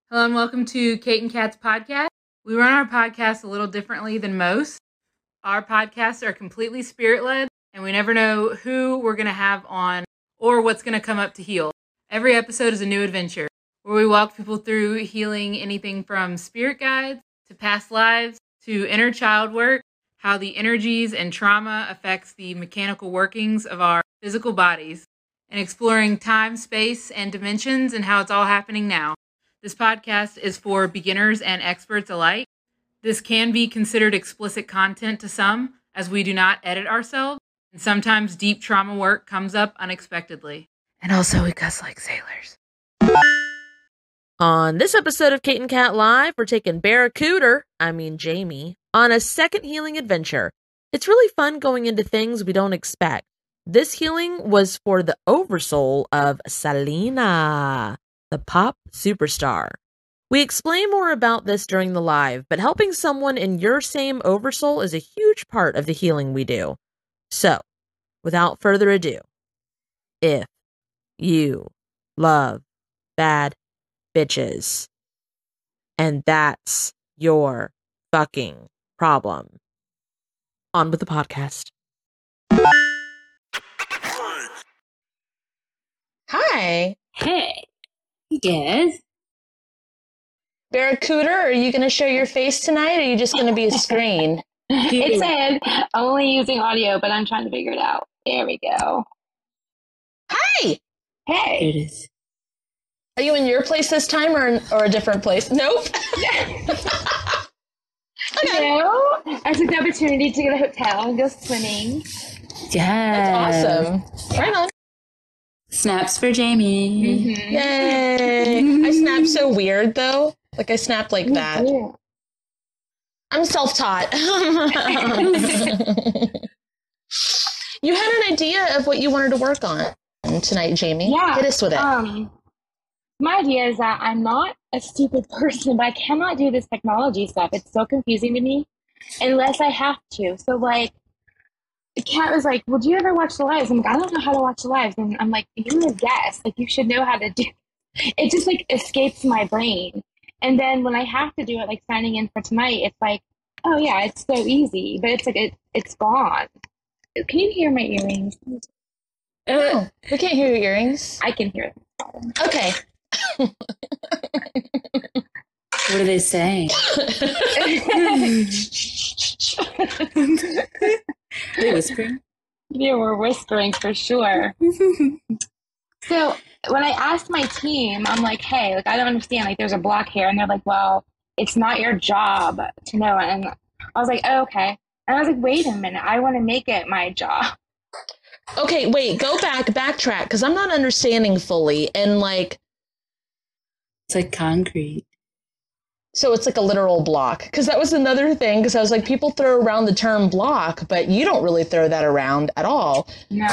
Hello and welcome to Kate and Kat's podcast. We run our podcast a little differently than most. Our podcasts are completely spirit-led, and we never know who we're going to have on or what's going to come up to heal. Every episode is a new adventure where we walk people through healing anything from spirit guides to past lives to inner child work, how the energies and trauma affects the mechanical workings of our physical bodies, and exploring time, space, and dimensions and how it's all happening now. This podcast is for beginners and experts alike. This can be considered explicit content to some, as we do not edit ourselves, and sometimes deep trauma work comes up unexpectedly. And also, we cuss like sailors. On this episode of Kate and Kat Live, we're taking Jamie, on a second healing adventure. It's really fun going into things we don't expect. This healing was for the oversoul of Selena, the pop superstar. We explain more about this during the live, but helping someone in your same oversoul is a huge part of the healing we do. So, without further ado, if you love bad bitches, and that's your fucking problem, on with the podcast. Hi. Hey. Good. Barracuda, are you going to show your face tonight, or are you just going to be a screen? It said only using audio, but I'm trying to figure it out. There we go. Hi. Hey. It is. Are you in your place this time or a different place? Nope. Okay. No, I took the opportunity to get a hotel and go swimming. Yeah. That's awesome. Right on. Snaps for Jamie. Mm-hmm. Yay. I snap so weird, though. Like, I snap like that. Yeah. I'm self-taught. You had an idea of what you wanted to work on tonight, Jamie. Yeah. Hit us with it. My idea is that I'm not a stupid person, but I cannot do this technology stuff. It's so confusing to me unless I have to. So, like, Kat was like, well, do you ever watch the lives? I'm like, I don't know how to watch the lives. And I'm like, you're a guest. Like, you should know how to do it. It just, like, escapes my brain. And then when I have to do it, like, signing in for tonight, it's like, oh, yeah, it's so easy. But it's like, it's gone. Can you hear my earrings? No, we can't hear your earrings. I can hear them. Okay. What are they saying? They whispering? Yeah, we're whispering for sure. So when I asked my team, I'm like, hey, like, I don't understand. Like, there's a block here. And they're like, well, it's not your job to know. And I was like, oh, okay. And I was like, wait a minute. I want to make it my job. Okay, wait, backtrack, because I'm not understanding fully. And, like, It's like concrete. so it's like a literal block. Because that was another thing, because I was like, people throw around the term block, but you don't really throw that around at all. No.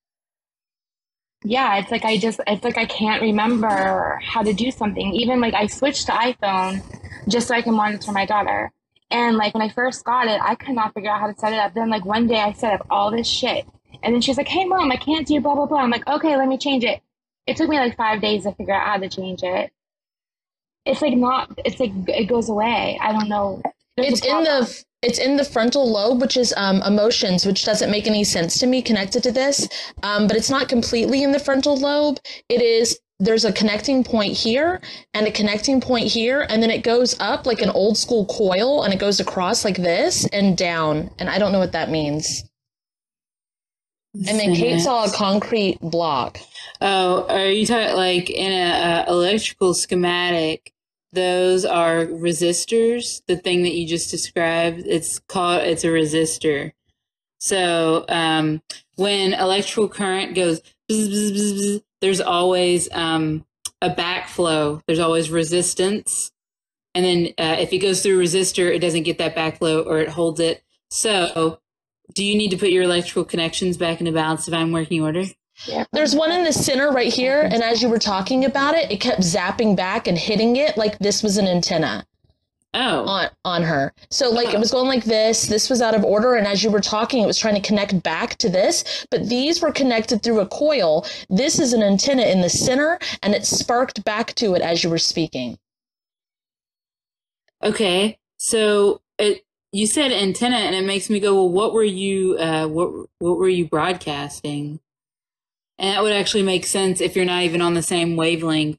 Yeah, it's like I can't remember how to do something. Even like I switched to iPhone just so I can monitor my daughter. And like when I first got it, I could not figure out how to set it up. Then like one day I set up all this shit. And then she's like, hey mom, I can't do blah, blah, blah. I'm like, okay, let me change it. It took me like 5 days to figure out how to change it. It's like it goes away. I don't know. It's in the frontal lobe, which is emotions, which doesn't make any sense to me connected to this. But it's not completely in the frontal lobe. There's a connecting point here and a connecting point here, and then it goes up like an old school coil, and it goes across like this and down. And I don't know what that means. And then Kate saw a concrete block. Oh, are you talking like in a electrical schematic? Those are resistors. The thing that you just described, it's a resistor. So when electrical current goes, bzz, bzz, bzz, bzz, there's always a backflow. There's always resistance. And then if it goes through a resistor, it doesn't get that backflow or it holds it. So do you need to put your electrical connections back into balance, divine working order? Yeah. There's one in the center right here, and as you were talking about it, it kept zapping back and hitting it like this was an antenna. On her. So like it was going like this was out of order, and as you were talking it was trying to connect back to this, but these were connected through a coil. This is an antenna in the center, and it sparked back to it as you were speaking. Okay, so you said antenna, and it makes me go, well, what were you broadcasting? And that would actually make sense if you're not even on the same wavelength.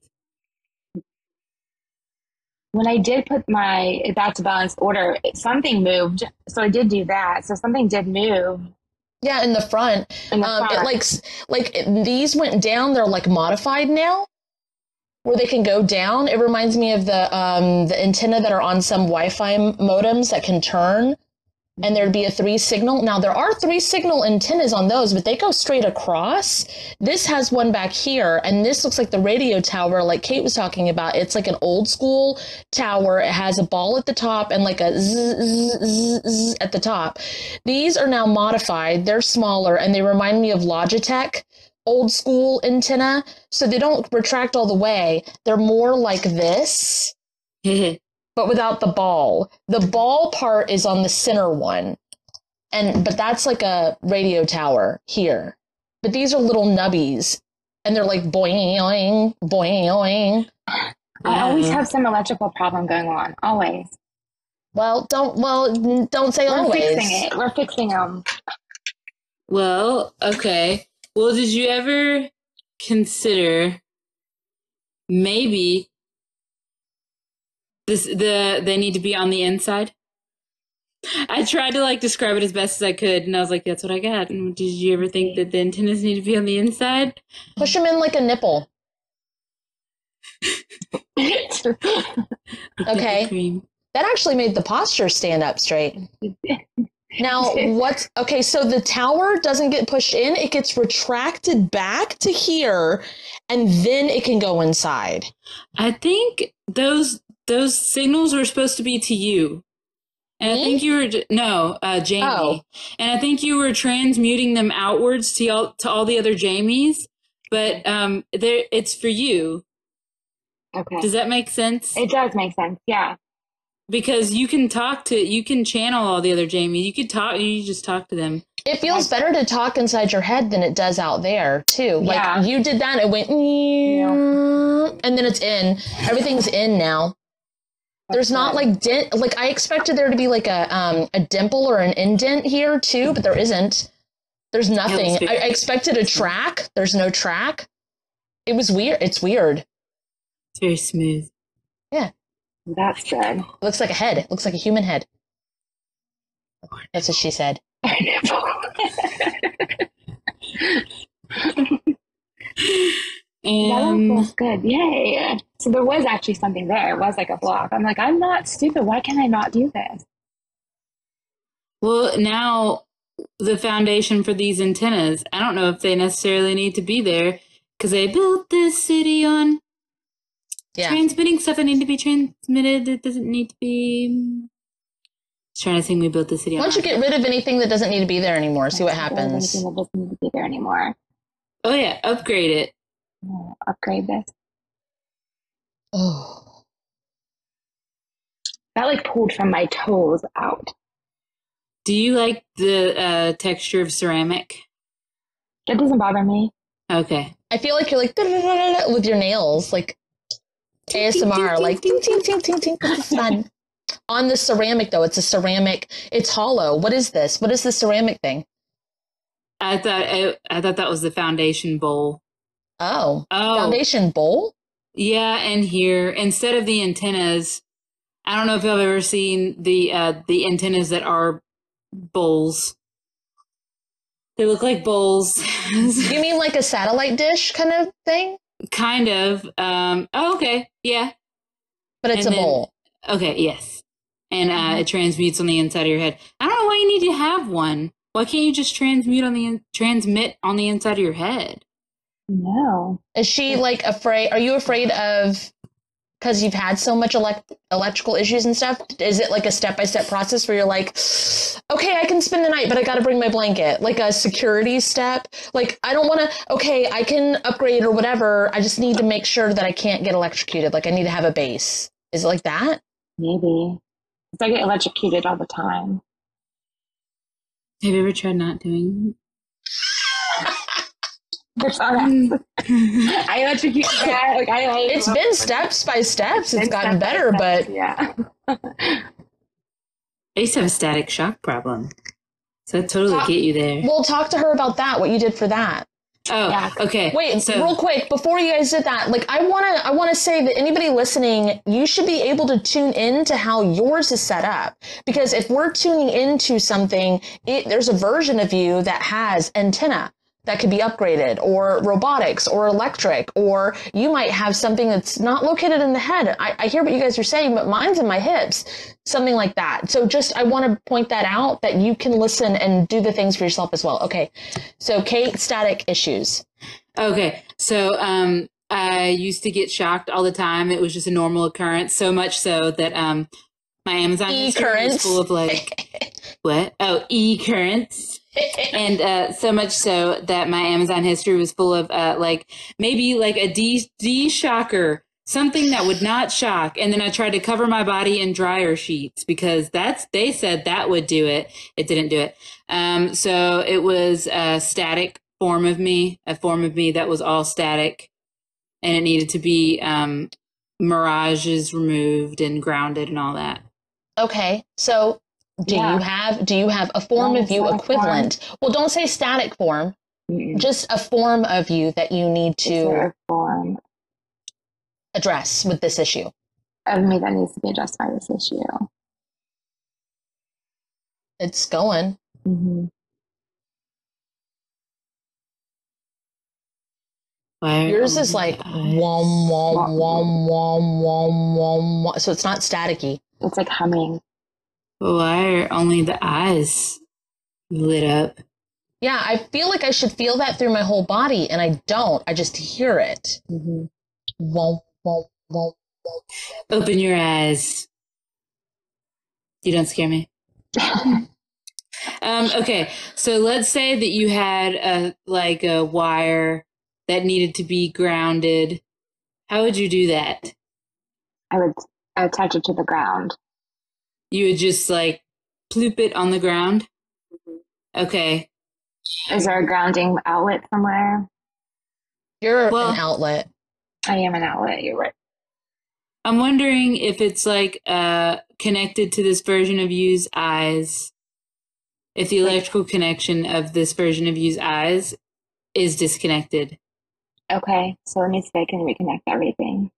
When I did put my back to balanced order, something moved. So I did do that. So something did move. Yeah, in the front. In the front. It like these went down. They're like modified now, where they can go down. It reminds me of the antenna that are on some Wi-Fi modems that can turn, and there'd be a 3 signal. Now there are 3 signal antennas on those, but they go straight across. This has one back here, and this looks like the radio tower, like Kate was talking about. It's like an old school tower. It has a ball at the top and like a zzz at the top. These are now modified. They're smaller, and they remind me of Logitech old school antenna. So they don't retract all the way. They're more like this. But without the ball. The ball part is on the center one. But that's like a radio tower here. But these are little nubbies. And they're like boing, boing. I always have some electrical problem going on. Always. Well, don't say We're always. fixing it. We're fixing them. Well, okay. Well, did you ever consider maybe they need to be on the inside? I tried to like describe it as best as I could, and I was like, that's what I got. And did you ever think that the antennas need to be on the inside? Push them in like a nipple. Okay. That actually made the posture stand up straight. Now, so the tower doesn't get pushed in, it gets retracted back to here, and then it can go inside. I think those signals were supposed to be to you. And Me? I think you were, Jamie. Oh. And I think you were transmuting them outwards to all the other Jamies, but it's for you. Okay. Does that make sense? It does make sense, yeah. Because you can channel all the other Jamies. You just talk to them. It feels better to talk inside your head than it does out there, too. Like, you did that, it went, and then it's in. Everything's in now. There's not like I expected there to be like a dimple or an indent here too, but there isn't. There's nothing. I expected a track. There's no track. It was weird. It's weird. It's very smooth. Yeah. That's good. It looks like a head. It looks like a human head. That's what she said. That feels good. Yay. So there was actually something there. It was like a block. I'm like, I'm not stupid. Why can I not do this? Well, now the foundation for these antennas, I don't know if they necessarily need to be there because they built this city on transmitting stuff that need to be transmitted. It doesn't need to be. Just trying to think we built the city on. Why don't you get rid of anything that doesn't need to be there anymore? See what happens. Anything that doesn't need to be there anymore. Oh, yeah. Upgrade it. Upgrade this. Oh. That like pulled from my toes out. Do you like the texture of ceramic? That doesn't bother me. Okay. I feel like you're like with your nails, like ASMR, like ting ting ting ting ting. It's fun. On the ceramic though, it's a ceramic. It's hollow. What is this? What is the ceramic thing? I thought that was the foundation bowl. Oh. Foundation bowl? Yeah, and here instead of the antennas, I don't know if you've ever seen the antennas that are bowls. They look like bowls. You mean like a satellite dish kind of thing? Kind of. Oh, okay. Yeah. But it's a bowl. Okay, yes. And it transmutes on the inside of your head. I don't know why you need to have one. Why can't you just transmit on the inside of your head? No. Is she like afraid? Are you afraid of, because you've had so much electrical issues and stuff? Is it like a step-by-step process where you're like, okay, I can spend the night, but I got to bring my blanket? Like a security step? Like, I don't want to, okay, I can upgrade or whatever. I just need to make sure that I can't get electrocuted. Like I need to have a base. Is it like that? Maybe. Because I get electrocuted all the time. Have you ever tried not doing I electrocute that. It's been steps by steps. It's gotten better, but yeah. I used to have a static shock problem. So I totally get you there. Well, talk to her about that, what you did for that. Oh, Yeah. okay. Wait, so, real quick, before you guys did that, like I wanna say that anybody listening, you should be able to tune in to how yours is set up. Because if we're tuning into something, there's a version of you that has antenna that could be upgraded, or robotics, or electric, or you might have something that's not located in the head. I hear what you guys are saying, but mine's in my hips, something like that. So I want to point that out, that you can listen and do the things for yourself as well. Okay, so Kate, static issues. Okay, so I used to get shocked all the time. It was just a normal occurrence, so much so that my Amazon history was full of like, what? Oh, e-currents. And so much so that my Amazon history was full of like maybe like a D shocker, something that would not shock. And then I tried to cover my body in dryer sheets because they said that would do it. It didn't do it. So it was a static form of me, that was all static, and it needed to be mirages removed and grounded and all that. Okay, so do you have a form of you equivalent? Form. Well, don't say static form. Mm-mm. Just a form of you that you need to form address with this issue. of me that needs to be addressed by this issue. It's going. Mm-hmm. Yours is like wom wom wom wom wom wom. So it's not staticky. It's like humming. Why are only the eyes lit up? Yeah, I feel like I should feel that through my whole body, and I don't. I just hear it. Mm-hmm. Wom wom wom. Open your eyes. You don't scare me. Okay, so let's say that you had a wire that needed to be grounded. How would you do that? I would attach it to the ground. You would just like ploop it on the ground? Okay. Is there a grounding outlet somewhere? You're an outlet. I am an outlet, you're right. I'm wondering if it's like connected to this version of you's eyes. If the electrical connection of this version of you's eyes is disconnected. Okay, so let me see if I can reconnect everything.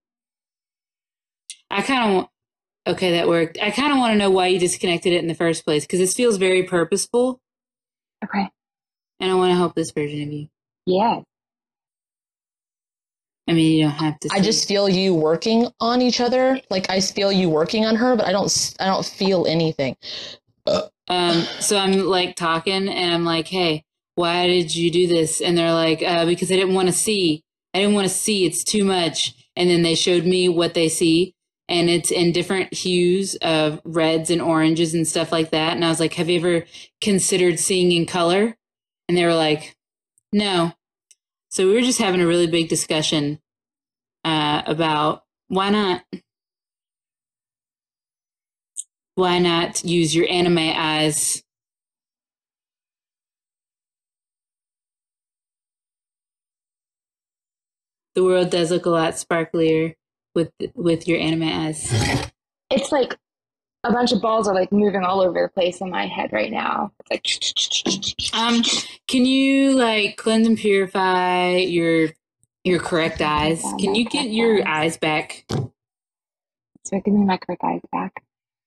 I kind of want... Okay, that worked. I kind of want to know why you disconnected it in the first place, because this feels very purposeful. Okay. And I want to help this version of you. Yeah. I mean, you don't have to. I just feel you working on each other. Like I feel you working on her, but I don't feel anything. So I'm like talking, and I'm like, "Hey, why did you do this?" And they're like, "Because I didn't want to see. I didn't want to see. It's too much." And then they showed me what they see, and it's in different hues of reds and oranges and stuff like that. And I was like, "Have you ever considered seeing in color?" And they were like, "No." So we were just having a really big discussion about why not use your anime eyes. The world does look a lot sparklier with your anime eyes. It's like a bunch of balls are like moving all over the place in my head right now. It's like can you like cleanse and purify your correct eyes? Can you get your eyes back? So give me my correct eyes back.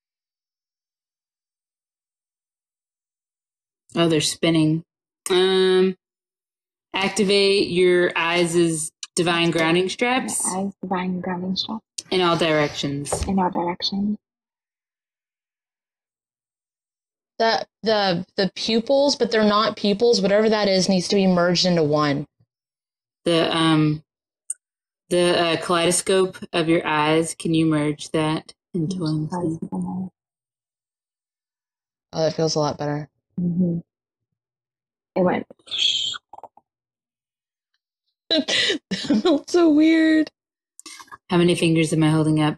Oh, they're spinning. Activate your eyes' divine grounding straps. My eyes, divine grounding straps. In all directions. In all directions. The pupils, but they're not pupils. Whatever that is needs to be merged into one. The kaleidoscope of your eyes. Can you merge that into one? Oh, that feels a lot better. Mm-hmm. It went. That felt so weird. How many fingers am I holding up?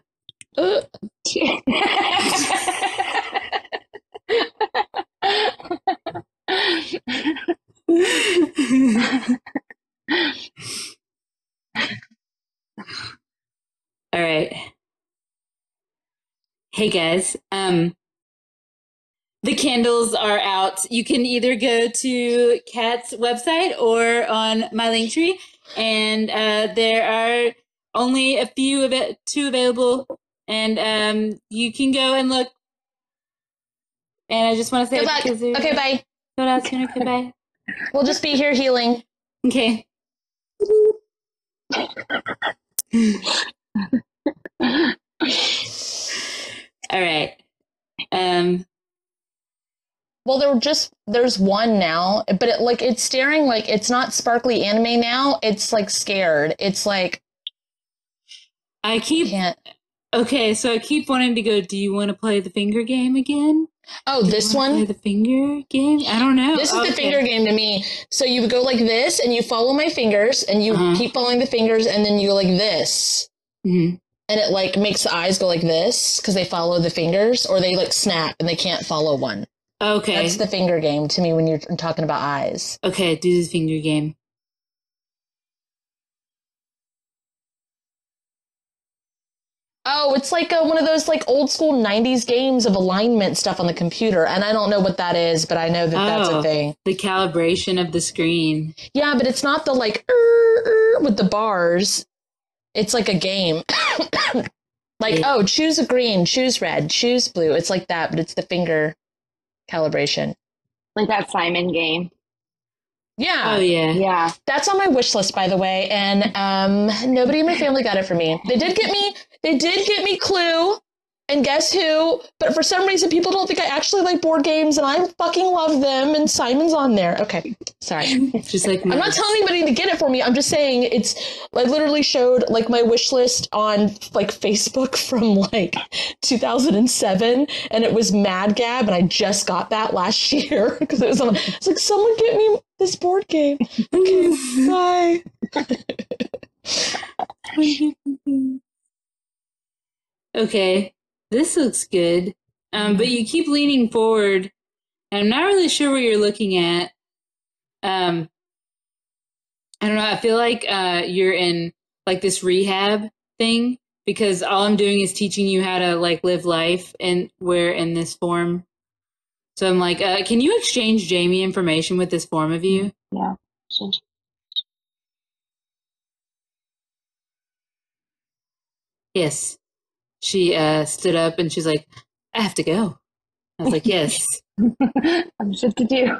All right. Hey guys, the candles are out. You can either go to Kat's website or on my Linktree, and there are only a few of it, two available, and you can go and look. And I just want to say, Good luck. Okay, bye. What else? Okay, bye. We'll just be here healing. Okay. All right. Well, there's one now, but it's staring like it's not sparkly anime now. It's like scared. It's like can't. Okay, so I keep wanting to go, do you want to play the finger game again? Oh, this one? Play the finger game? I don't know. This is the finger game to me. So you would go like this, and you follow my fingers, and you keep following the fingers, and then you go like this. Mm-hmm. And it like makes the eyes go like this because they follow the fingers, or they like snap and they can't follow one. Okay. That's the finger game to me when you're talking about eyes. Okay, do the finger game. Oh, it's like one of those like old school 90s games of alignment stuff on the computer. And I don't know what that is, but I know that that's a thing. The calibration of the screen. Yeah, but it's not the like with the bars. It's like a game. Like, oh, choose a green, choose red, choose blue. It's like that, but it's the finger calibration. Like that Simon game. Yeah. Oh, yeah. Yeah. That's on my wish list, by the way. And nobody in my family got it for me. They did get me Clue. And guess who? But for some reason, people don't think I actually like board games, and I fucking love them, and Simon's on there. Okay, sorry. Just like I'm not telling anybody to get it for me. I'm just saying I literally showed like my wish list on like Facebook from like 2007, and it was Mad Gab, and I just got that last year because it's like, someone get me this board game. Okay, bye. Okay. This looks good, but you keep leaning forward, and I'm not really sure what you're looking at. I don't know. I feel like you're in like this rehab thing because all I'm doing is teaching you how to like live life, and we're in this form. So I'm like, can you exchange Jamie information with this form of you? Yeah. Sure. Yes. She stood up and she's like, I have to go. I was like, yes. I'm shit to do.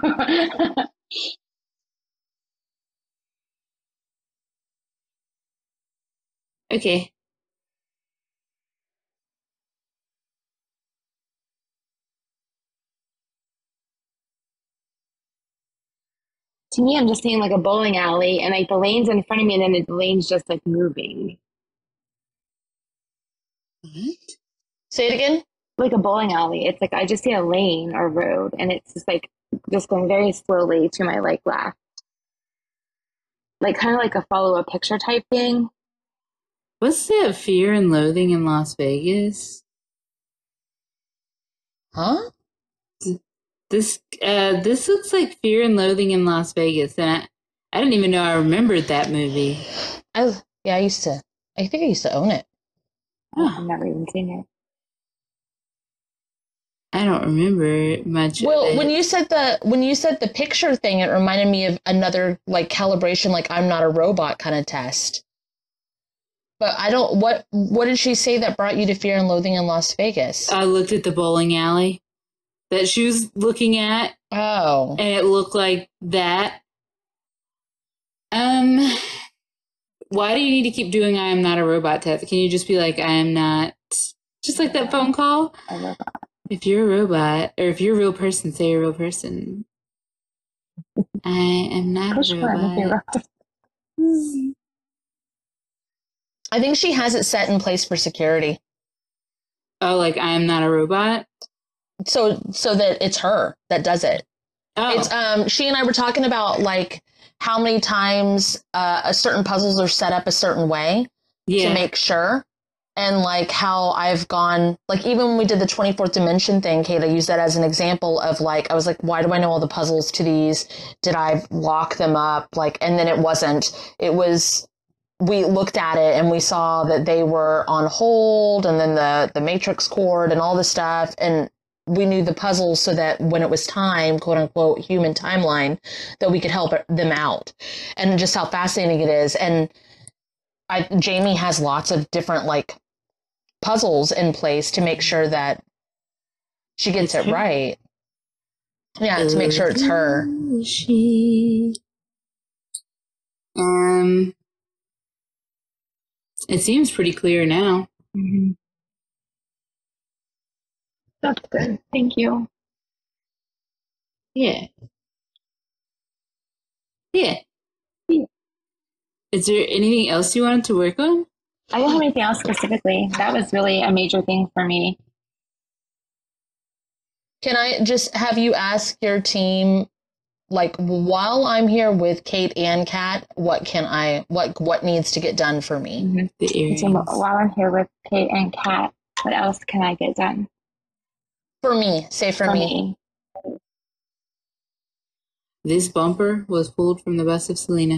Okay. To me, I'm just seeing like a bowling alley, and like the lane's in front of me, and then the lane's just like moving. What? Say it again. Like a bowling alley. It's like I just see a lane or road, and it's just like just going very slowly to my like left. Like kind of like a follow a picture type thing. What's that Fear and Loathing in Las Vegas? Huh? This looks like Fear and Loathing in Las Vegas, and I didn't even know I remembered that movie. I think I used to own it. Oh, I've never even seen it. I don't remember much. Well, of it. when you said the picture thing, it reminded me of another like calibration, like I'm not a robot kind of test. But I don't. What did she say that brought you to Fear and Loathing in Las Vegas? I looked at the bowling alley that she was looking at. Oh, And it looked like that. Why do you need to keep doing I am not a robot test? Can you just be like, I am not, just like that phone call? A robot. If you're a robot, or if you're a real person, say you're a real person. I am not Push a for anything, robot. right? I think she has it set in place for security, Oh, like I am not a robot? so that it's her that does it. Oh, It's she and I were talking about like how many times a certain puzzles are set up a certain way yeah. to make sure. And like how I've gone, like even when we did the 24th dimension thing, Kate, I used that as an example of like, I was like, why do I know all the puzzles to these? Did I lock them up? Like, and then it wasn't. It was we looked at it and we saw that they were on hold, and then the matrix cord and all this stuff, and we knew the puzzles so that when it was time, quote unquote, human timeline, that we could help them out, and just how fascinating it is. And Jamie has lots of different like puzzles in place to make sure that she gets it right. Yeah, to make sure it's her. It seems pretty clear now. Mm-hmm. That's good. Thank you. Yeah. Yeah. Is there anything else you wanted to work on? I didn't have anything else specifically. That was really a major thing for me. Can I just have you ask your team, like, while I'm here with Kate and Kat, what needs to get done for me? Mm-hmm. The earrings. So while I'm here with Kate and Kat, what else can I get done? For me, say for me. This bumper was pulled from the bust of Selena.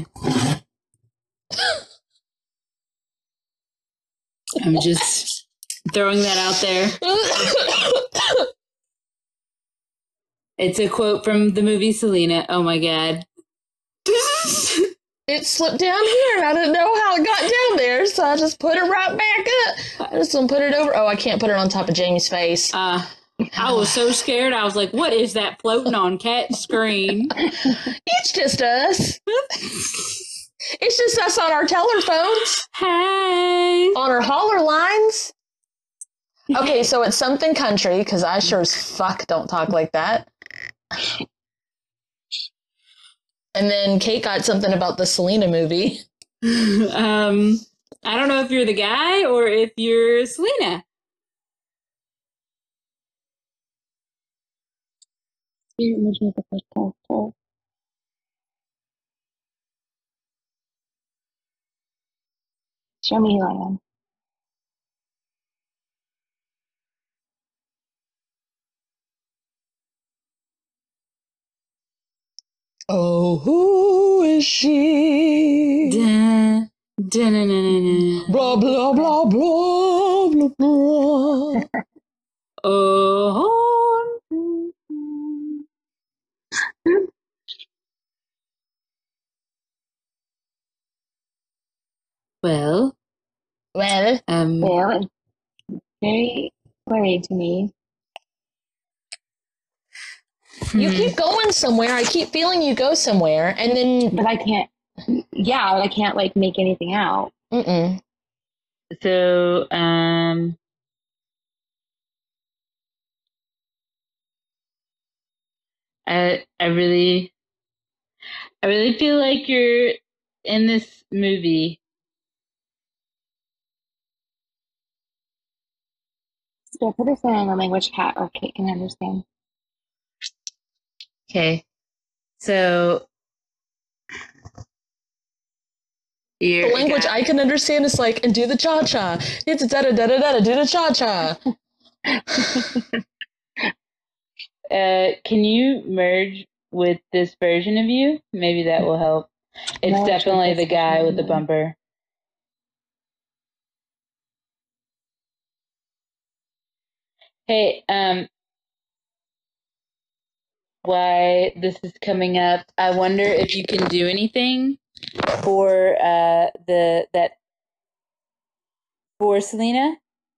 I'm just throwing that out there. It's a quote from the movie Selena. Oh my god. It slipped down here. I didn't know how it got down there, so I just put it right back up. I just gonna put it over. Oh, I can't put it on top of Jamie's face. I was so scared. I was like, what is that floating on Kat's screen? It's just us. It's just us on our teller phones. Hey. On our holler lines. Okay, so it's something country, because I sure as fuck don't talk like that. And then Kate got something about the Selena movie. I don't know if you're the guy or if you're Selena. Show me who I am. Oh, who is she? Dun, dun, dun, dun, dun. Blah, blah, blah, blah, blah, blah. Oh. Well, Well, Well, it's very worrying to me. you keep going somewhere. I keep feeling you go somewhere, and then... But I can't, I can't, like, make anything out. Mm-mm. So, I really feel like you're in this movie. So put this in a language Kat or Kate can understand. Okay. So, The language I can understand is like, and do the cha-cha. It's a da-da-da-da-da, do the cha-cha. Can you merge with this version of you? Maybe that will help. It's Merge with definitely this the guy version with the of me. bumper. Hey, why this is coming up, I wonder if you can do anything for for Selena.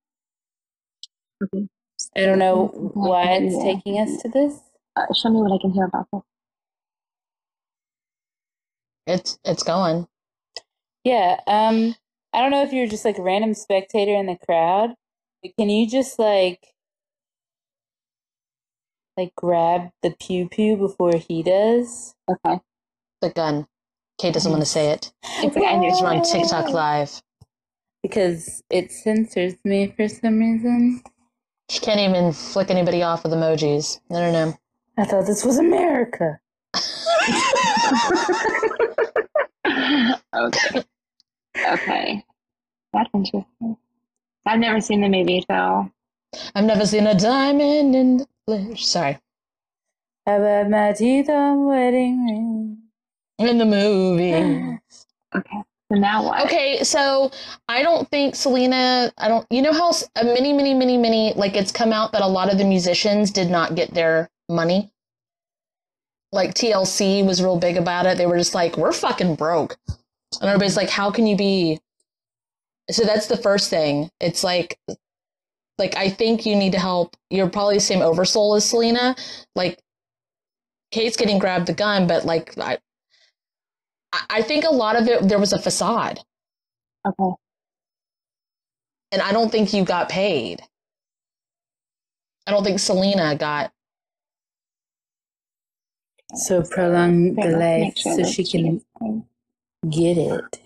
Okay. I don't know Okay. why it's Yeah. taking us to this. Show me what I can hear about this. It's going. Yeah, I don't know if you're just like a random spectator in the crowd, but can you just like grab the pew pew before he does? Okay. The gun. Kate doesn't want to say it. It's okay. I knew It's it. on TikTok Live. Because it censors me for some reason. She can't even flick anybody off with emojis. I don't know. I thought this was America. Okay. Okay. That's interesting. I've never seen the movie, so. I've never seen a diamond in the flesh. Sorry. How about my teeth on wedding ring? In the movie. Okay. So now what? Okay, so I don't think Selena, you know how many, like it's come out that a lot of the musicians did not get their money? Like TLC was real big about it. They were just like, we're fucking broke. And everybody's like, how can you be? So that's the first thing. It's like I think you need to help. You're probably the same oversoul as Selena. Like, Kate's getting grabbed the gun, but like, I think a lot of it, there was a facade. Okay. And I don't think you got paid. I don't think Selena got. So prolong the Let's life make sure so that she can gets paid. get it.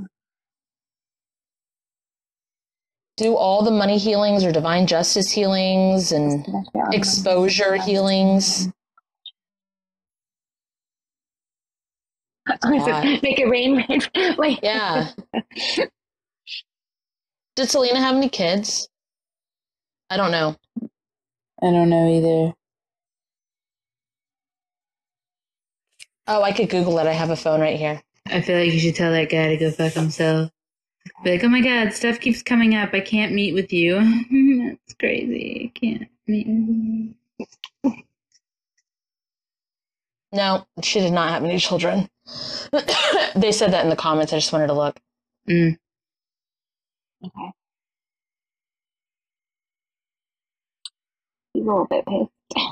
Do all the money healings or divine justice healings and exposure healings. Make it rain. Like, Yeah. Did Selena have any kids? I don't know. I don't know either. Oh, I could Google it. I have a phone right here. I feel like you should tell that guy to go fuck himself. Be like, oh my god, stuff keeps coming up. I can't meet with you. That's crazy. I can't meet with you. No, she did not have any children. They said that in the comments. I just wanted to look. Mm. okay. He's a little bit pissed.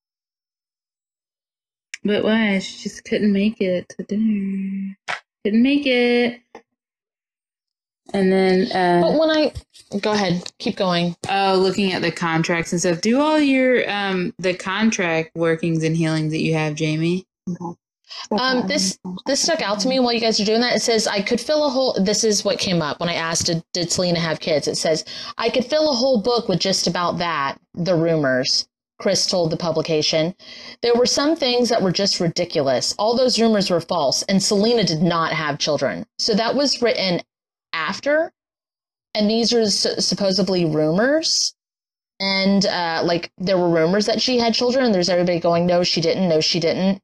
But why? She just couldn't make it to dinner. Couldn't make it. And then, But when go ahead, keep going. looking at the contracts and stuff. Do all your the contract workings and healings that you have, Jamie. Okay. This stuck out to me while you guys are doing that. It says I could fill a whole. This is what came up when I asked, did Selena have kids? It says I could fill a whole book with just about that. The rumors. Chris told the publication. There were some things that were just ridiculous. All those rumors were false, and Selena did not have children. So that was written after, and these are supposedly rumors. And like there were rumors that she had children, and there's everybody going, no, she didn't. No, she didn't.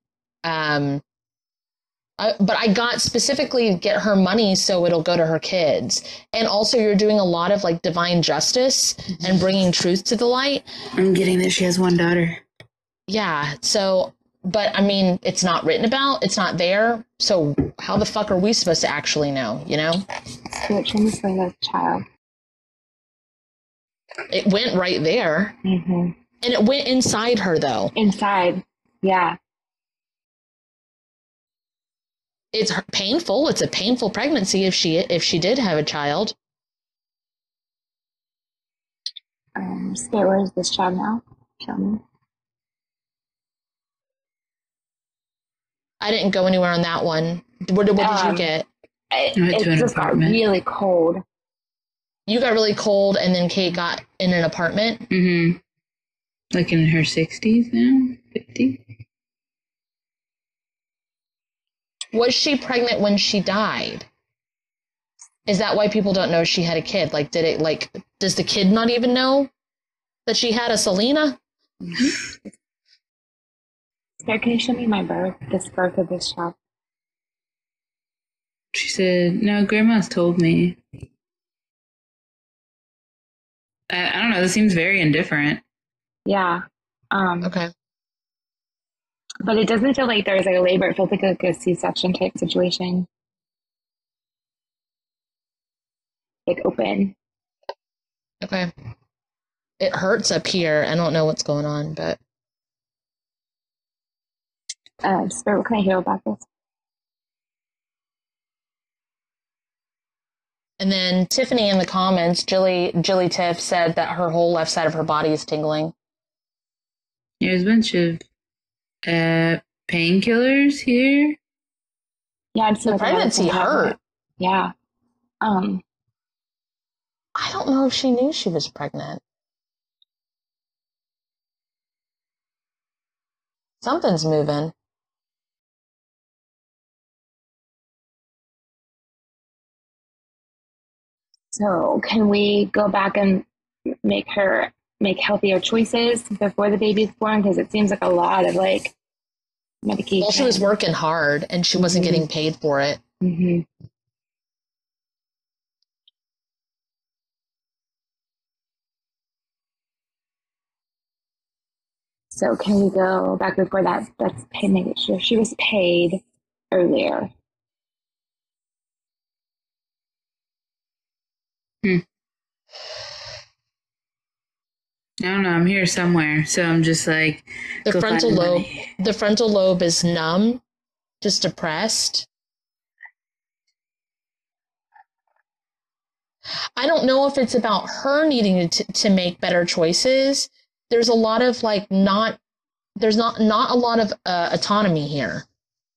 But I got specifically get her money so it'll go to her kids. And also you're doing a lot of like divine justice and bringing truth to the light. I'm getting that she has one daughter. Yeah. So, but I mean, it's not written about, it's not there. So how the fuck are we supposed to actually know, you know? Which one is Selena's child? It went right there. Mm-hmm. And it went inside her though. Inside. Yeah. It's painful. It's a painful pregnancy if she did have a child. Spare, where is this child now? Show me. I didn't go anywhere on that one. What did you get? It just got really cold. You got really cold, and then Kate got in an apartment? Mm-hmm. Like in her 60s now? 50? Was she pregnant when she died? Is that why people don't know she had a kid? Like, does the kid not even know that she had a Selena? Mm-hmm. Sarah, can you show me this birth of this child? She said, no, Grandma's told me. I don't know, this seems very indifferent. Yeah. Okay. But it doesn't feel like there's like a labor. It feels like a C-section type situation. Like open. Okay. It hurts up here. I don't know what's going on, but. Spirit, what can I hear about this? And then Tiffany in the comments, Jilly Tiff said that her whole left side of her body is tingling. There's a bunch of painkillers here. Yeah, I'm the pregnancy hurt. Yeah. I don't know if she knew she was pregnant. Something's moving. So can we go back and make healthier choices before the baby's born? Because it seems like a lot of like medication. Well, she was working hard and she wasn't getting paid for it. Mm-hmm. So can we go back before that? That's paid. Make sure she was paid earlier. I don't know. I'm here somewhere, so I'm just like The go frontal find the lobe. money. The frontal lobe is numb, just depressed. I don't know if it's about her needing to make better choices. There's a lot of like there's not a lot of autonomy here.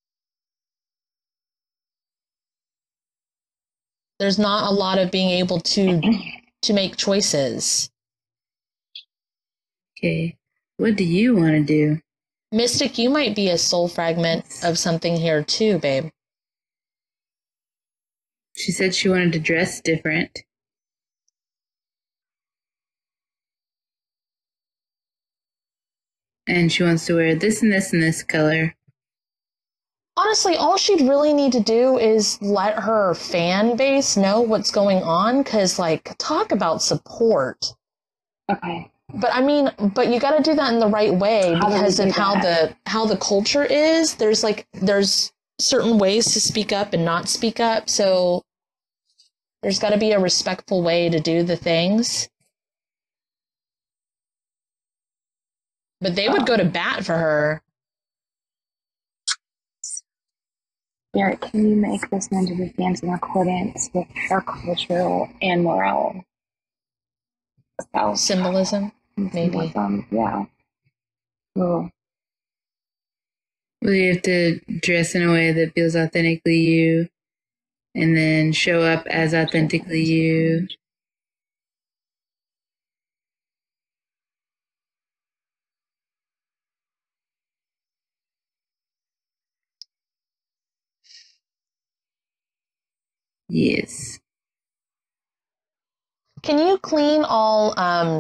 There's not a lot of being able to make choices. Okay, what do you want to do? Mystic, you might be a soul fragment of something here too, babe. She said she wanted to dress different. And she wants to wear this and this and this color. Honestly, all she'd really need to do is let her fan base know what's going on, because, like, talk about support. Okay. But I mean, but you got to do that in the right way How do we because do of how the culture is. There's certain ways to speak up and not speak up. So there's got to be a respectful way to do the things. But they would go to bat for her. Spirit, can you make this man to dance in accordance with our cultural and moral self? Symbolism, maybe. Yeah. Cool. Well, you have to dress in a way that feels authentically you, and then show up as authentically you. Yes. Can you clean all,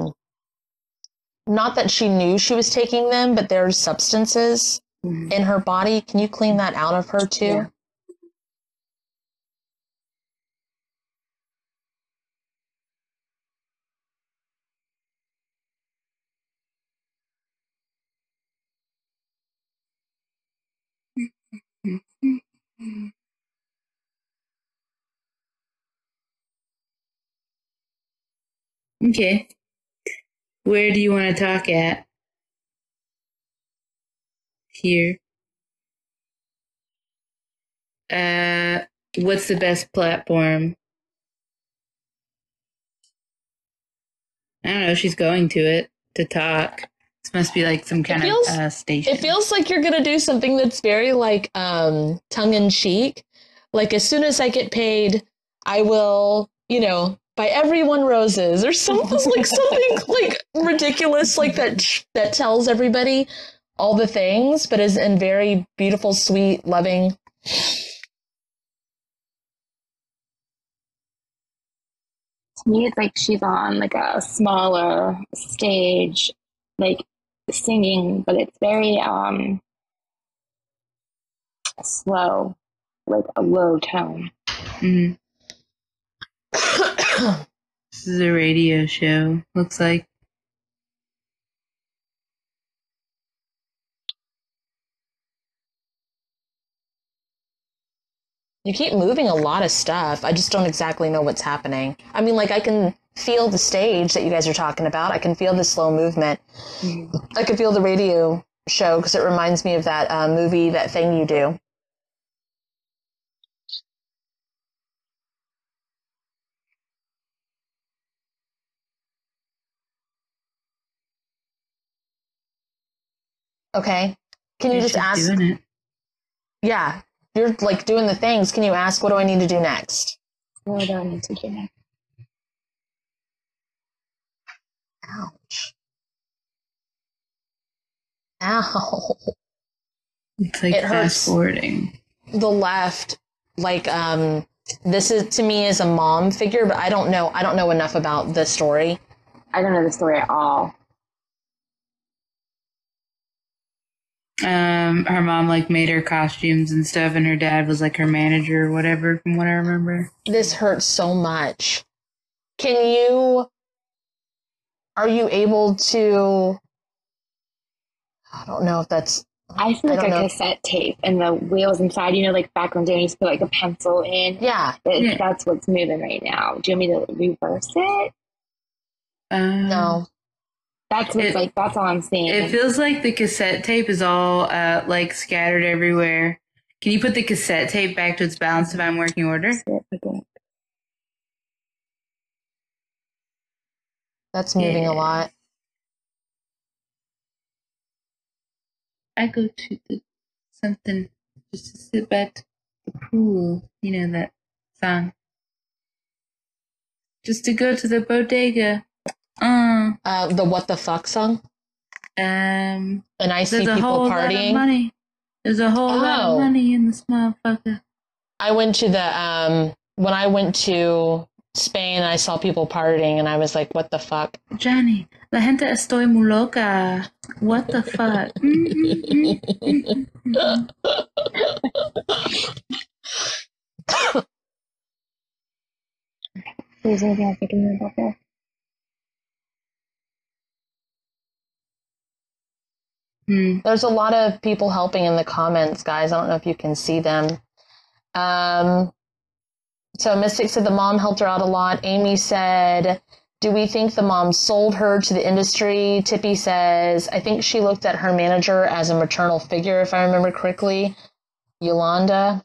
not that she knew she was taking them, but there's substances in her body. Can you clean that out of her too? Yeah. Okay. Where do you want to talk at? Here. What's the best platform? I don't know. She's going to it to talk. This must be like some kind of station. It feels like you're gonna do something that's very like tongue in cheek. Like as soon as I get paid, I will, buy everyone roses or something like something like ridiculous like that tells everybody all the things, but is in very beautiful, sweet, loving. To me, it's like she's on like a smaller stage, like singing, but it's very slow, like a low tone. Mm-hmm. This is a radio show, looks like. You keep moving a lot of stuff. I just don't exactly know what's happening. I mean, like, I can feel the stage that you guys are talking about. I can feel the slow movement. Mm-hmm. I can feel the radio show because it reminds me of that movie, That Thing You Do. Okay. Can you just ask? Doing it. Yeah. You're like doing the things. Can you ask, what do I need to do next? What do I need to do next? Ouch. Ow. It's like fast forwarding. The left, like, this is to me is a mom figure, but I don't know enough about the story. I don't know the story at all. Her mom like made her costumes and stuff, and her dad was like her manager or whatever, from what I remember. This hurts so much. Are you able to I don't know if that's. I feel like don't know. cassette tape and the wheels inside, you know, like back when Danny used to put like a pencil in. Yeah. That's what's moving right now. Do you want me to reverse it? No. That's what's like, that's all I'm seeing. It feels like the cassette tape is all like scattered everywhere. Can you put the cassette tape back to its balanced divine working order? That's moving a lot. I go to something just to sit by the pool. You know that song. Just to go to the bodega. The What the Fuck song? And I see people partying. There's a whole lot of money in this motherfucker. I went to the, when I went to Spain, I saw people partying and I was like, what the fuck? Johnny, la gente estoy muy loca. What the fuck? Is there anything else I can know about this? There's a lot of people helping in the comments, guys. I don't know if you can see them. So Mystic said the mom helped her out a lot. Amy said, do we think the mom sold her to the industry? Tippy says, I think she looked at her manager as a maternal figure, if I remember correctly. Yolanda.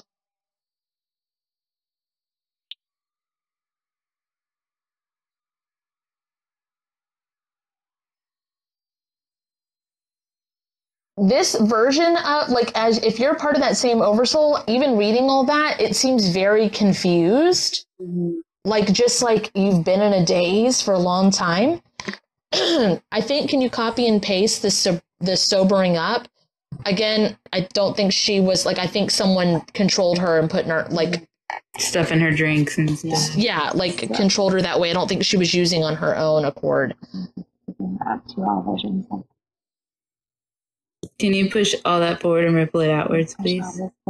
This version of, like, as if you're part of that same oversoul, even reading all that, it seems very confused. Like, just like you've been in a daze for a long time. I think, can you copy and paste the sobering up? Again, I don't think she was, like, I think someone controlled her and put in her, like... Stuff in her drinks and stuff. Yeah, like, controlled her that way. I don't think she was using on her own accord. Can you push all that forward and ripple it outwards, please?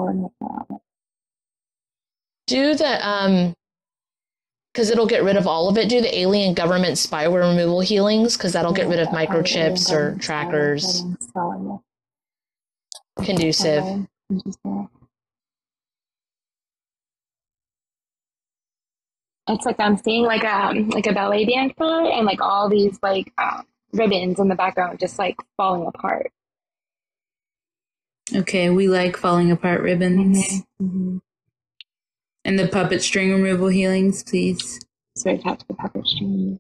Do the, because it'll get rid of all of it. Do the alien government spyware removal healings, because that'll get rid of microchips or trackers. Conducive. It's like I'm seeing like a ballet dancer and like all these like ribbons in the background just like falling apart. Okay, we like falling apart ribbons. And the puppet string removal healings, please. So I tapped the puppet string.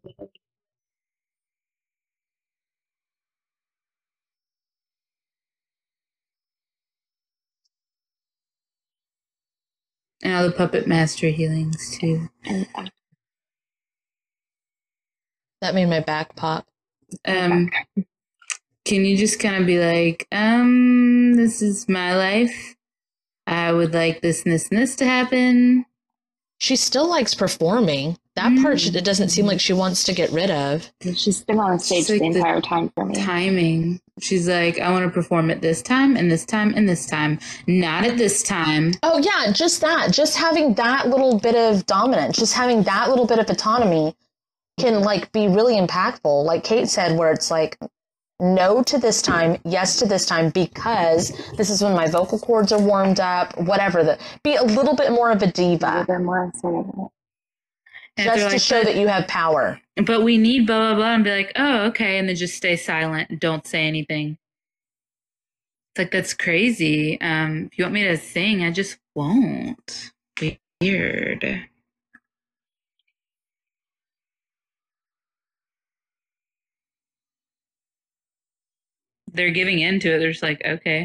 And all the puppet master healings, too. That made my back pop. Can you just kind of be like, this is my life. I would like this and this and this to happen. She still likes performing. That part it doesn't seem like she wants to get rid of. She's been on stage like the entire time for me. Timing. She's like, I want to perform at this time and this time and this time. Not at this time. Oh, yeah, just that. Just having that little bit of dominance, just having that little bit of autonomy can, like, be really impactful. Like Kate said, where it's like, no to this time, yes to this time, because this is when my vocal cords are warmed up, whatever. Be a little bit more of a diva. A little bit more assertive. Just to show that you have power. But we need blah, blah, blah, and be like, oh, okay, and then just stay silent and don't say anything. It's like, that's crazy. If you want me to sing, I just won't. Weird. They're giving into it. They're just like, okay.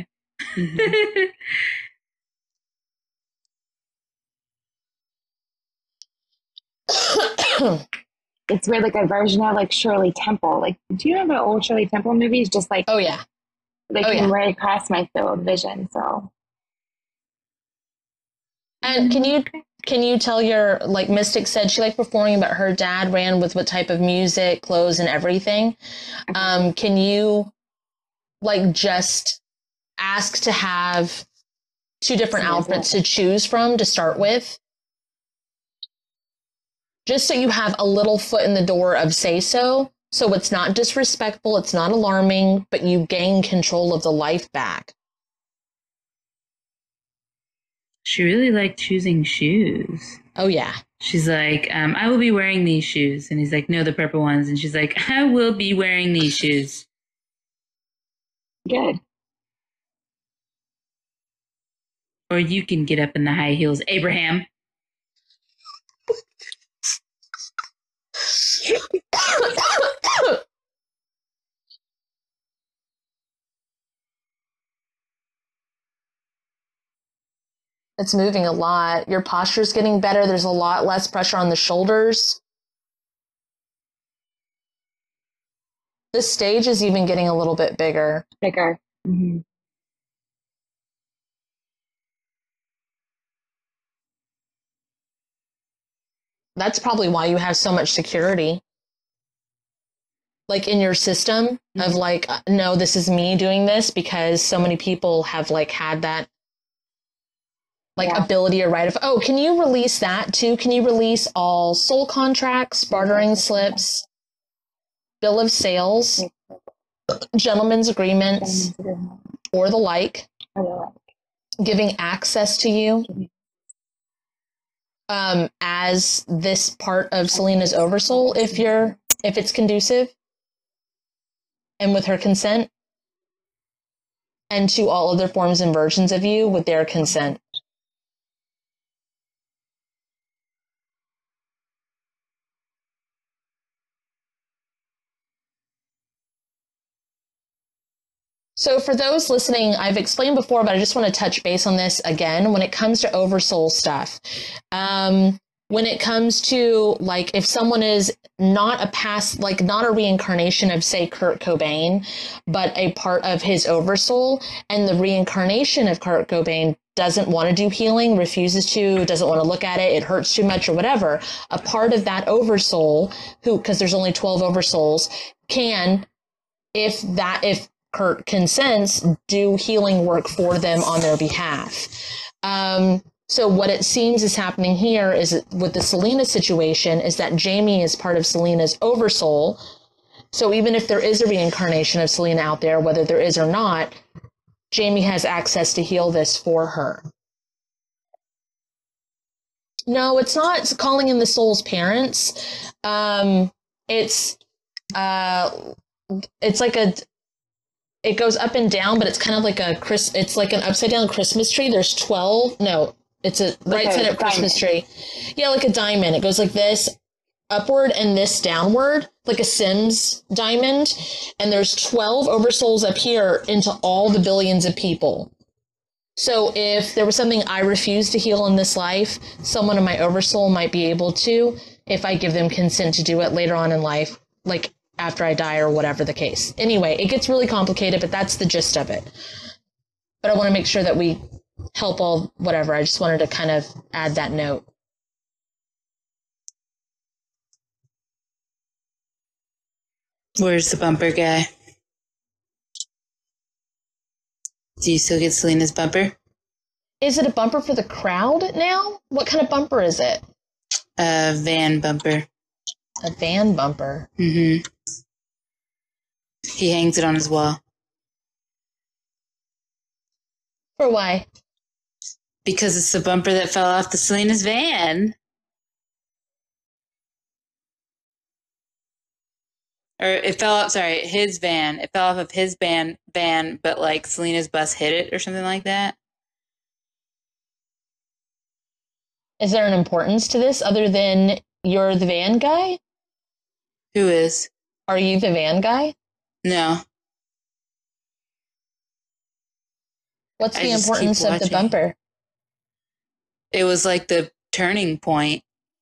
It's weird, like a version of like Shirley Temple. Like, do you remember old Shirley Temple movies? Just like, oh yeah, they came right across my field of vision. So, and can you tell your, like Mystic said, she liked performing, but her dad ran with what type of music, clothes, and everything. Can you, like, just ask to have 2 different outfits to choose from to start with? Just so you have a little foot in the door of say so So it's not disrespectful, it's not alarming, but you gain control of the life back. She really liked choosing shoes. Oh, yeah. She's like, I will be wearing these shoes. And he's like, no, the purple ones. And she's like, I will be wearing these shoes. Good. Or you can get up in the high heels, Abraham. It's moving a lot. Your posture's getting better. There's a lot less pressure on the shoulders. This stage is even getting a little bit bigger. Bigger. Mm-hmm. That's probably why you have so much security. Like in your system of like, no, this is me doing this, because so many people have like had that like ability or right of, oh, can you release that too? Can you release all soul contracts, bartering slips, bill of sales, gentlemen's agreements, or the like, giving access to you as this part of Selena's oversoul, if it's conducive and with her consent, and to all other forms and versions of you with their consent. So for those listening, I've explained before, but I just want to touch base on this again. When it comes to oversoul stuff, when it comes to like, if someone is not a past, like not a reincarnation of, say, Kurt Cobain, but a part of his oversoul, and the reincarnation of Kurt Cobain doesn't want to do healing, refuses to, doesn't want to look at it, it hurts too much or whatever, a part of that oversoul, who, because there's only 12 oversouls, can, if Kurt consents, do healing work for them on their behalf. So what it seems is happening here is with the Selena situation is that Jamie is part of Selena's oversoul. So even if there is a reincarnation of Selena out there, whether there is or not, Jamie has access to heal this for her. No, it's not. It's calling in the soul's parents. It's like it goes up and down, but it's kind of like it's like an upside down Christmas tree. There's 12. No, it's a right side up Christmas tree. Yeah, like a diamond. It goes like this upward and this downward, like a Sims diamond. And there's 12 oversouls up here into all the billions of people. So if there was something I refuse to heal in this life, someone in my oversoul might be able to, if I give them consent to do it later on in life, like after I die or whatever the case. Anyway, it gets really complicated, but that's the gist of it. But I want to make sure that we help all, whatever. I just wanted to kind of add that note. Where's the bumper guy? Do you still get Selena's bumper? Is it a bumper for the crowd now? What kind of bumper is it? A van bumper. A van bumper? Mm-hmm. He hangs it on his wall. For why? Because it's the bumper that fell off the Selena's van. Or it fell off, sorry, his van. It fell off of his van, but like Selena's bus hit it or something like that. Is there an importance to this other than you're the van guy? Who is? Are you the van guy? No. What's the importance of the bumper? It was like the turning point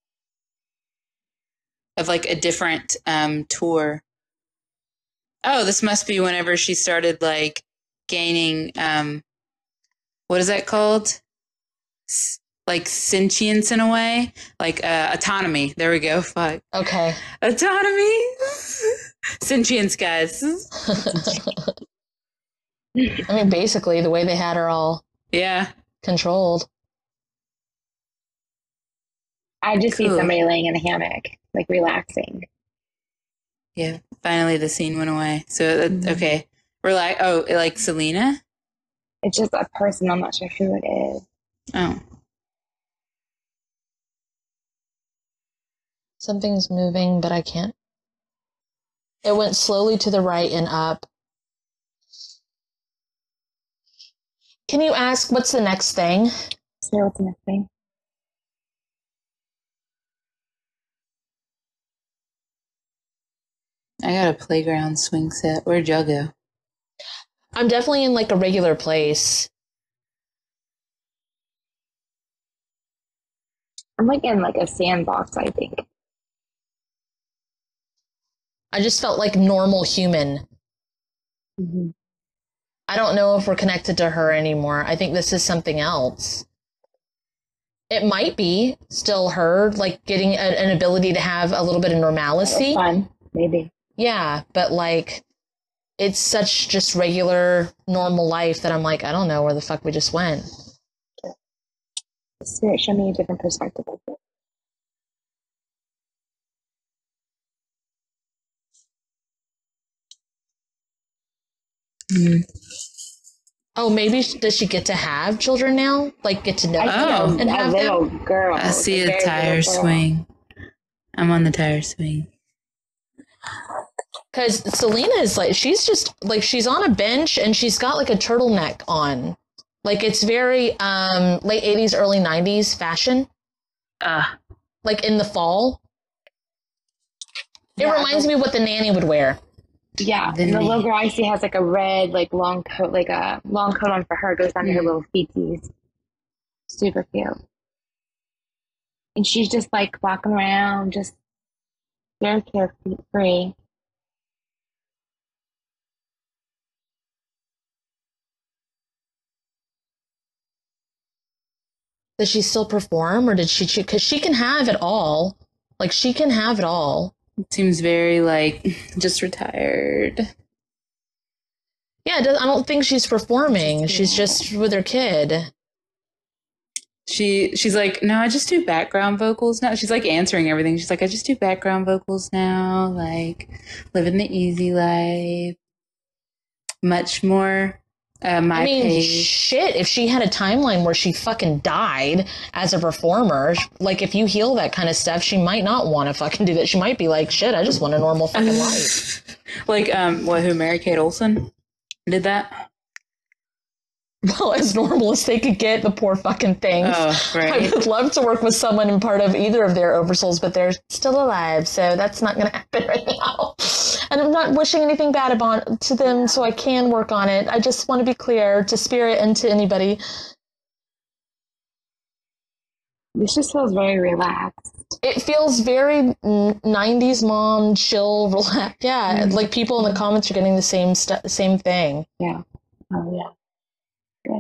of like a different tour. Oh, this must be whenever she started like gaining, what is that called? Like sentience in a way, like autonomy. There we go. Fuck. Okay. Autonomy. Sentience, guys. I mean, basically, the way they had her all controlled. I just see somebody laying in a hammock, like relaxing. Yeah, finally the scene went away. So, okay. We're like Selena? It's just a person. I'm not sure who it is. Oh. Something's moving, but I can't. It went slowly to the right and up. Can you ask what's the next thing? So what's the next thing? I got a playground swing set. Where'd y'all go? I'm definitely in like a regular place. I'm like in like a sandbox, I think. I just felt like normal human. Mm-hmm. I don't know if we're connected to her anymore. I think this is something else. It might be still her, like getting an ability to have a little bit of normalcy. Fun, maybe. Yeah, but like it's such just regular, normal life that I'm like, I don't know where the fuck we just went. Spirit, show me a different perspective of it. Oh, maybe does she get to have children now? Like get to know Oh. and a have little them? girl. I see a very tire little girl. swing. I'm on the tire swing. Because Selena is like, she's just like, she's on a bench and she's got like a turtleneck on. Like it's very late 80s, early 90s fashion. Like in the fall. It Yeah, reminds me of what the nanny would wear. Yeah, and the little girl I see has like a red, like long coat, like a long coat on for her, goes down to her little feeties. Super cute. And she's just like walking around, just very carefree. Does she still perform or did she choose? Because she can have it all. Like she can have it all. It seems very like just retired. Yeah, I don't think she's performing. She's just with her kid. She's like, no, I just do background vocals now. She's like answering everything. She's like, I just do background vocals now, like living the easy life. Much more my pace. Shit, if she had a timeline where she fucking died as a performer, like if you heal that kind of stuff, she might not want to fucking do that. She might be like, shit, I just want a normal fucking life. Like, who, Mary-Kate Olsen did that? Well, as normal as they could get, the poor fucking things. Oh, right. I would love to work with someone in part of either of their oversouls, but they're still alive, so that's not going to happen right now. And I'm not wishing anything bad to them, so I can work on it. I just want to be clear to Spirit and to anybody. This just feels very relaxed. It feels very 90s mom, chill, relaxed. Yeah, like people in the comments are getting the same thing. Yeah. Oh, yeah. Good.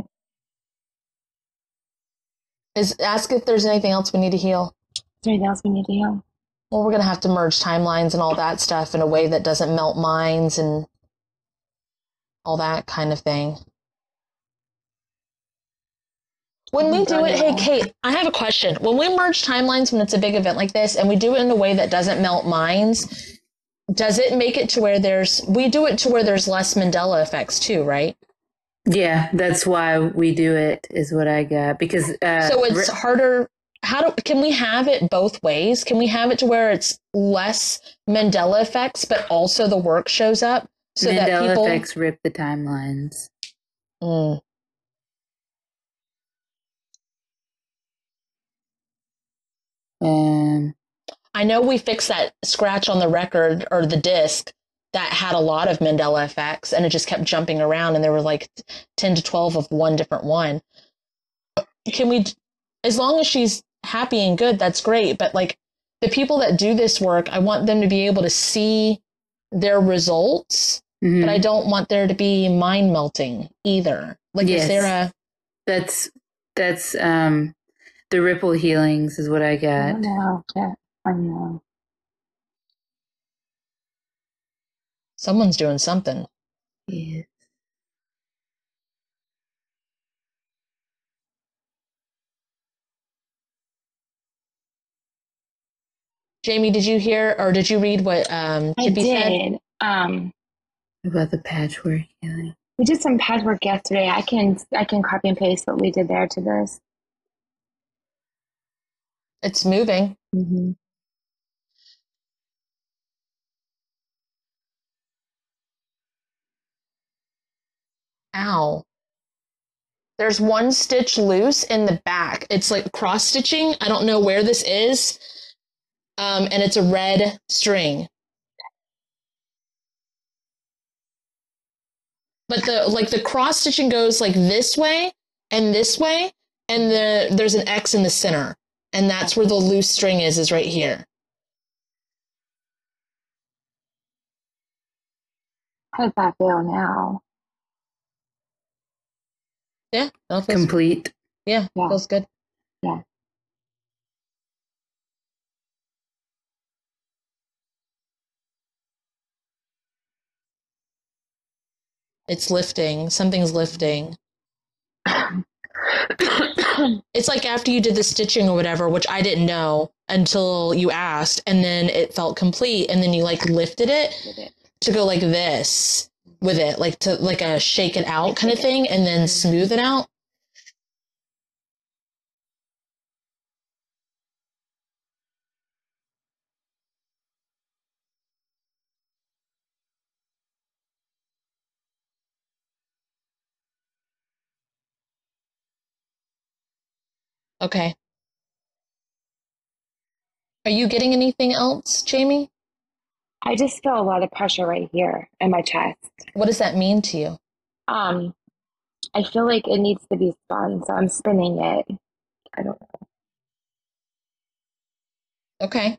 Ask if there's anything else we need to heal. Is there anything else we need to heal? Well, we're going to have to merge timelines and all that stuff in a way that doesn't melt minds and all that kind of thing. When we do it, hey, Kate, I have a question. When we merge timelines, when it's a big event like this, and we do it in a way that doesn't melt minds, does it make it to where we do it to where there's less Mandela effects too, right? Yeah, that's why we do it, is what I got. Because so it's harder. Can we have it both ways? Can we have it to where it's less Mandela effects, but also the work shows up? So Mandela that people effects rip the timelines. I know we fixed that scratch on the record or the disc that had a lot of Mandela effects, and it just kept jumping around, and there were like 10 to 12 of one different one. Can we, as long as she's happy and good, that's great. But like the people that do this work, I want them to be able to see their results, but I don't want there to be mind melting either. Like, is there a... That's the ripple healings is what I got. I know. Someone's doing something. Yeah. Jamie, did you hear or did you read what Chippy said? I did. About the patchwork healing. We did some patchwork yesterday. I can copy and paste what we did there to this. It's moving. Mm-hmm. Ow. There's one stitch loose in the back. It's like cross stitching. I don't know where this is. And it's a red string. But the cross stitching goes like this way, and there's an X in the center. And that's where the loose string is right here. How does that feel now? Yeah, that feels, Complete. yeah, feels good. Yeah. It's lifting. Something's lifting. It's like after you did the stitching or whatever, which I didn't know until you asked, and then it felt complete, and then you like lifted it to go like this with it, like to like a shake it out kind of thing, and then smooth it out. Okay. Are you getting anything else, Jamie? I just feel a lot of pressure right here in my chest. What does that mean to you? I feel like it needs to be spun, so I'm spinning it. I don't know. Okay.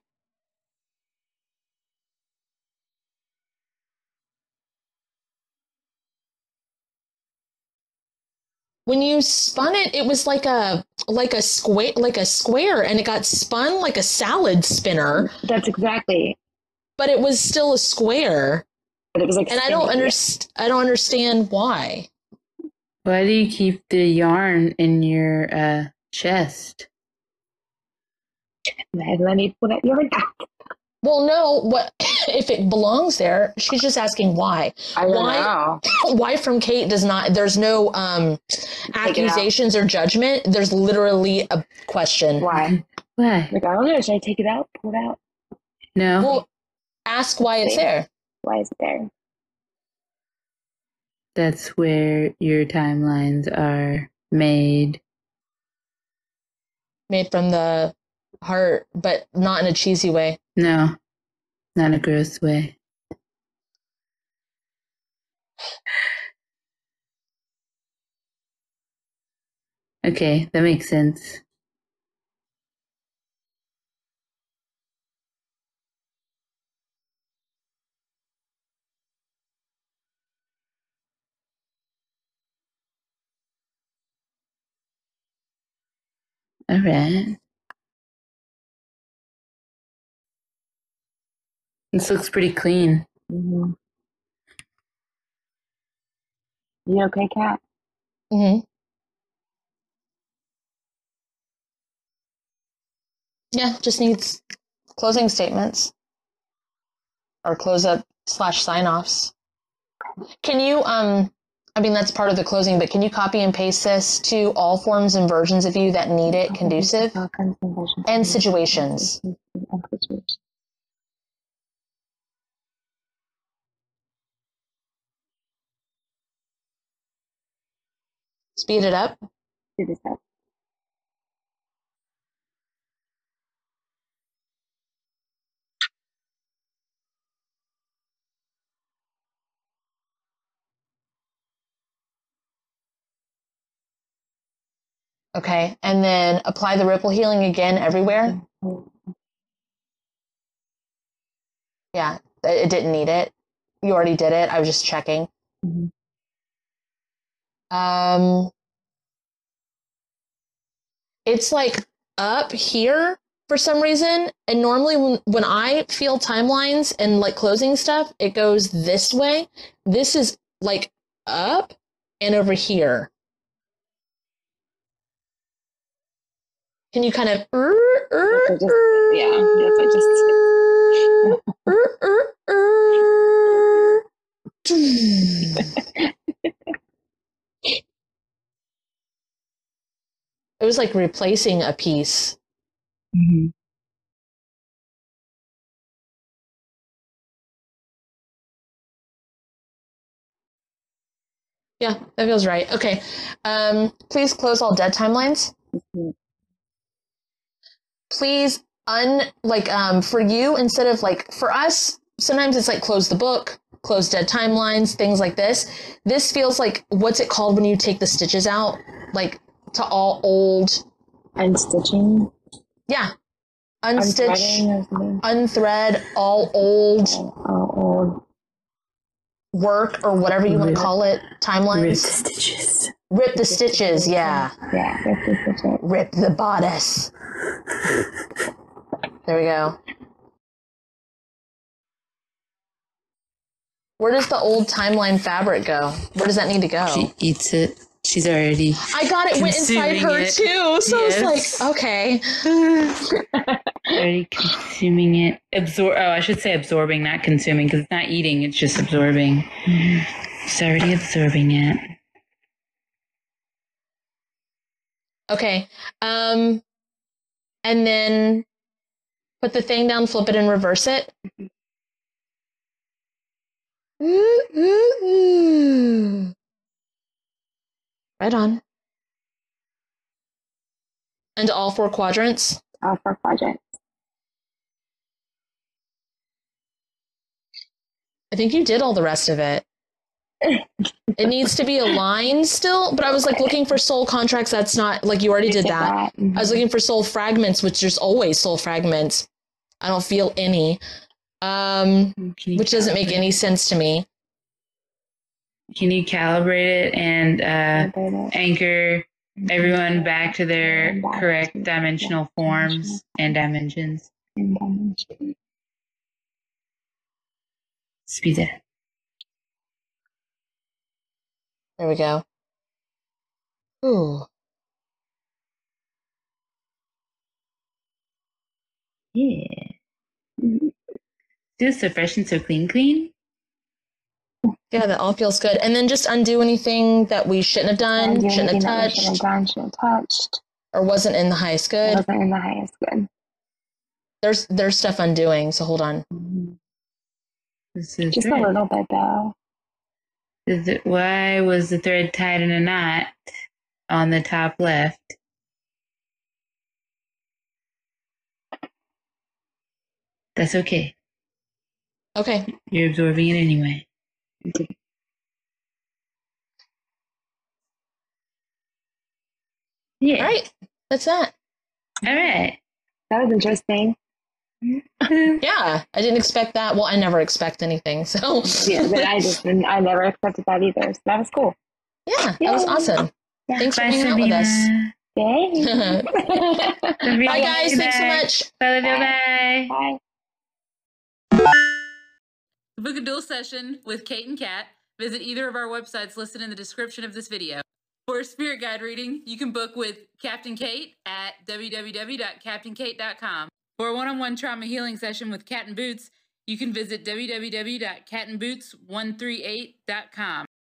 When you spun it, it was like a square, and it got spun like a salad spinner. That's exactly. But it was still a square. But it was like, and I don't understand why. Why do you keep the yarn in your chest? Let me pull that yarn out. Well, no. What if it belongs there? She's just asking why. I don't know. Why from Kate does not? There's no accusations or judgment. There's literally a question. Why? Why? Like, I don't know. Should I take it out? Pull it out? No. Well, ask why it's there. Why is it there? That's where your timelines are made. Made from the heart, but not in a cheesy way. No, not a gross way. Okay, that makes sense. All right. This looks pretty clean. Mm-hmm. You okay, Kat? Mm-hmm. Yeah, just needs closing statements or close up / sign offs. Can you, I mean, that's part of the closing, but can you copy and paste this to all forms and versions of you that need it conducive and situations? Speed it up. Do this up. Okay, and then apply the ripple healing again everywhere. Yeah, it didn't need it. You already did it. I was just checking. Mm-hmm. It's like up here for some reason, and normally when I feel timelines and like closing stuff, it goes this way. This is like up and over here. Can you kind of Yeah, that's what It was like replacing a piece. Mm-hmm. Yeah, that feels right. Okay. Please close all dead timelines. Please for you, instead of like for us, sometimes it's like close the book, close dead timelines, things like this. This feels like, what's it called when you take the stitches out? Like to all old unstitching. Yeah. Unstitch, unthread, all old work, or whatever you want to call it, timelines. Rip the stitches. Rip the stitches, yeah. Yeah, rip the stitches. Rip the bodice. There we go. Where does the old timeline fabric go? Where does that need to go? She eats it. She's already. I got it. Went inside her too. So yes. I was like, okay. Already consuming it. I should say absorbing, not consuming, because it's not eating. It's just absorbing. She's already absorbing it. Okay. And then put the thing down, flip it, and reverse it. Right on. And all 4 quadrants? All 4 quadrants. I think you did all the rest of it. It needs to be aligned still, but I was like looking for soul contracts. That's not, like, you already did that. Mm-hmm. I was looking for soul fragments, which there's always soul fragments. I don't feel any. Which doesn't make any sense to me. Can you calibrate it and anchor everyone back to their correct dimensional forms and dimensions? Speed it. There we go. Ooh. Yeah. Feels so fresh and so clean. Yeah, that all feels good. And then just undo anything that we shouldn't have done, shouldn't have touched. Or wasn't in the highest good. Wasn't in the highest good. There's stuff undoing, so hold on. This is just a little bit, though. Why was the thread tied in a knot on the top left? That's okay. Okay. You're absorbing it anyway. Yeah. All right. That's that. All right. That was interesting. Yeah, I didn't expect that. Well, I never expect anything, so. Yeah, but I never expected that either. So that was cool. Yeah, that was awesome. Yeah. Thanks for hanging out with us. Bye, guys. Thanks so much. Bye. Bye. To book a dual session with Kate and Kat, visit either of our websites listed in the description of this video. For a spirit guide reading, you can book with Captain Kate at www.captainkate.com. For a one-on-one trauma healing session with Cat and Boots, you can visit www.catandboots138.com.